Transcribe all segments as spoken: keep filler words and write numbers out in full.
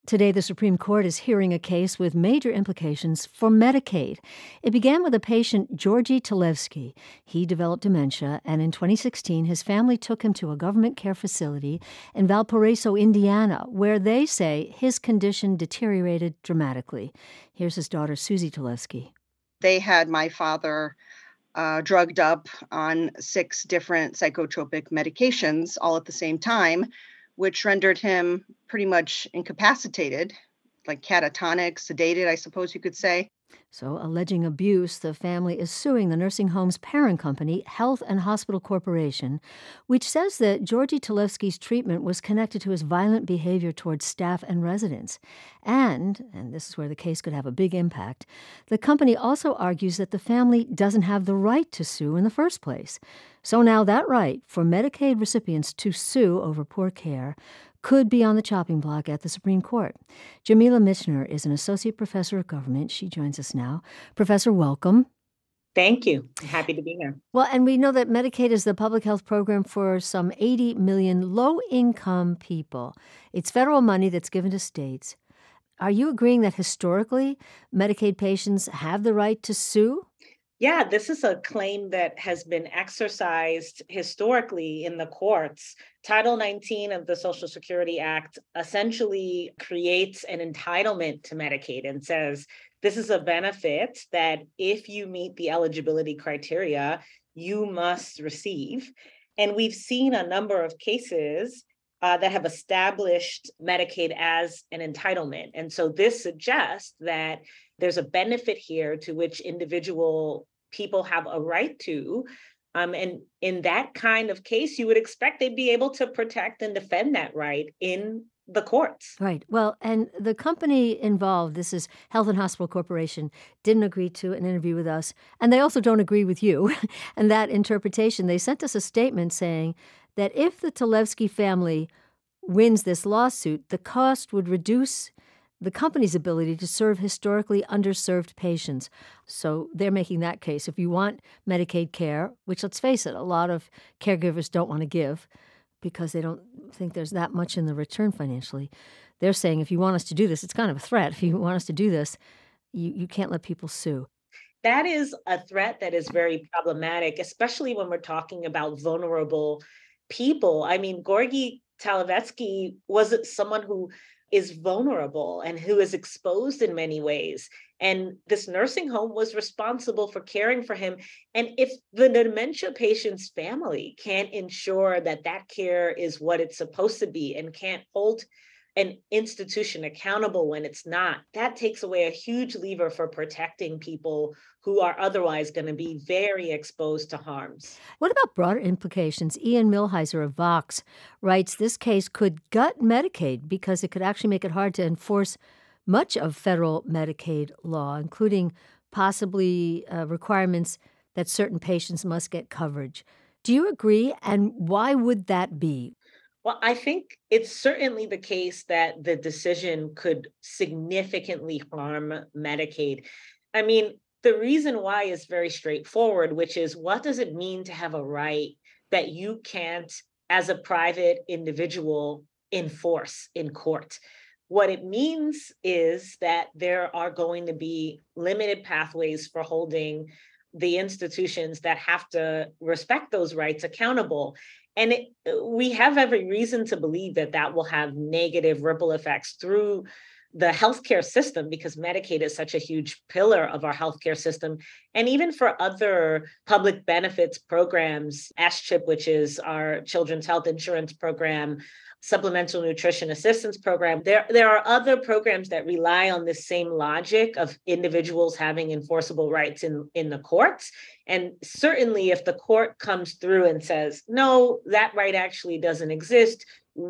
Today, the Supreme Court is hearing a case with major implications for Medicaid. It began with a patient, Georgi Talevsky. He developed dementia, and in twenty sixteen, his family took him to a government care facility in Valparaiso, Indiana, where they say his condition deteriorated dramatically. Here's his daughter, Susie Talevsky. They had my father uh, drugged up on six different psychotropic medications all at the same time, which rendered him pretty much incapacitated, like catatonic, sedated, I suppose you could say. So, alleging abuse, the family is suing the nursing home's parent company, Health and Hospital Corporation, which says that Georgi Talevsky's treatment was connected to his violent behavior towards staff and residents. And, and this is where the case could have a big impact, the company also argues that the family doesn't have the right to sue in the first place. So now that right for Medicaid recipients to sue over poor care could be on the chopping block at the Supreme Court. Jamila Michener is an associate professor of government. She joins us now. Professor, welcome. Thank you. I'm happy to be here. Well, and we know that Medicaid is the public health program for some eighty million low-income people. It's federal money that's given to states. Are you agreeing that historically Medicaid patients have the right to sue? Yeah, this is a claim that has been exercised historically in the courts. Title nineteen of the Social Security Act essentially creates an entitlement to Medicaid and says this is a benefit that if you meet the eligibility criteria, you must receive. And we've seen a number of cases uh, that have established Medicaid as an entitlement. And so this suggests that there's a benefit here to which individual people have a right to. Um, and in that kind of case, you would expect they'd be able to protect and defend that right in the courts. Right. Well, and the company involved, this is Health and Hospital Corporation, didn't agree to an interview with us. And they also don't agree with you and that interpretation. They sent us a statement saying that if the Talevsky family wins this lawsuit, the cost would reduce the company's ability to serve historically underserved patients. So they're making that case. If you want Medicaid care, which, let's face it, a lot of caregivers don't want to give because they don't think there's that much in the return financially, they're saying if you want us to do this, it's kind of a threat. If you want us to do this, you, you can't let people sue. That is a threat that is very problematic, especially when we're talking about vulnerable people. I mean, Georgi Talevsky was someone who is vulnerable and who is exposed in many ways. And this nursing home was responsible for caring for him. And if the dementia patient's family can't ensure that that care is what it's supposed to be and can't hold an institution accountable when it's not, that takes away a huge lever for protecting people who are otherwise going to be very exposed to harms. What about broader implications? Ian Millhiser of Vox writes this case could gut Medicaid because it could actually make it hard to enforce much of federal Medicaid law, including possibly uh, requirements that certain patients must get coverage. Do you agree? And why would that be? Well, I think it's certainly the case that the decision could significantly harm Medicaid. I mean, the reason why is very straightforward, which is what does it mean to have a right that you can't, as a private individual, enforce in court? What it means is that there are going to be limited pathways for holding the institutions that have to respect those rights accountable. And it, we have every reason to believe that that will have negative ripple effects through the healthcare system because Medicaid is such a huge pillar of our healthcare system. And even for other public benefits programs, S CHIP, which is our children's health insurance program, supplemental nutrition assistance program, there, there are other programs that rely on this same logic of individuals having enforceable rights in, in the courts. And certainly if the court comes through and says, no, that right actually doesn't exist,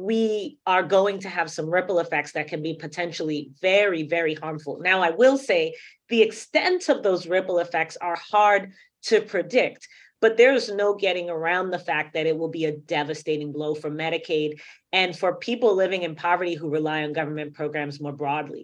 we are going to have some ripple effects that can be potentially very, very harmful. Now, I will say the extent of those ripple effects are hard to predict, but there's no getting around the fact that it will be a devastating blow for Medicaid and for people living in poverty who rely on government programs more broadly.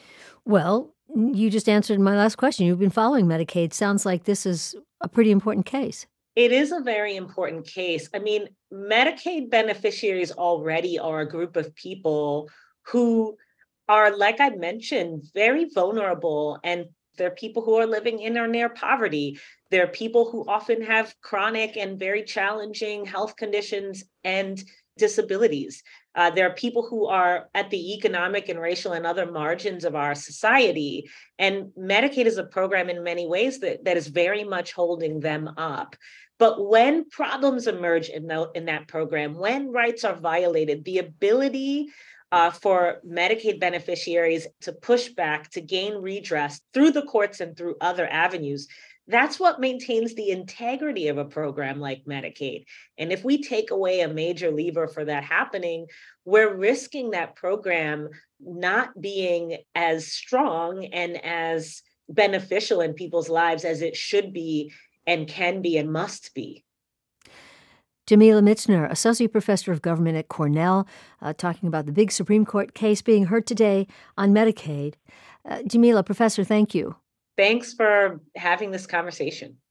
Well, you just answered my last question. You've been following Medicaid. Sounds like this is a pretty important case. It is a very important case. I mean, Medicaid beneficiaries already are a group of people who are, like I mentioned, very vulnerable, and there are people who are living in or near poverty. There are people who often have chronic and very challenging health conditions and disabilities. Uh, there are people who are at the economic and racial and other margins of our society. And Medicaid is a program in many ways that, that is very much holding them up. But when problems emerge in, the, in that program, when rights are violated, the ability uh, for Medicaid beneficiaries to push back, to gain redress through the courts and through other avenues, that's what maintains the integrity of a program like Medicaid. And if we take away a major lever for that happening, we're risking that program not being as strong and as beneficial in people's lives as it should be and can be and must be. Jamila Mitzner, Associate Professor of Government at Cornell, uh, talking about the big Supreme Court case being heard today on Medicaid. Uh, Jamila, Professor, thank you. Thanks for having this conversation.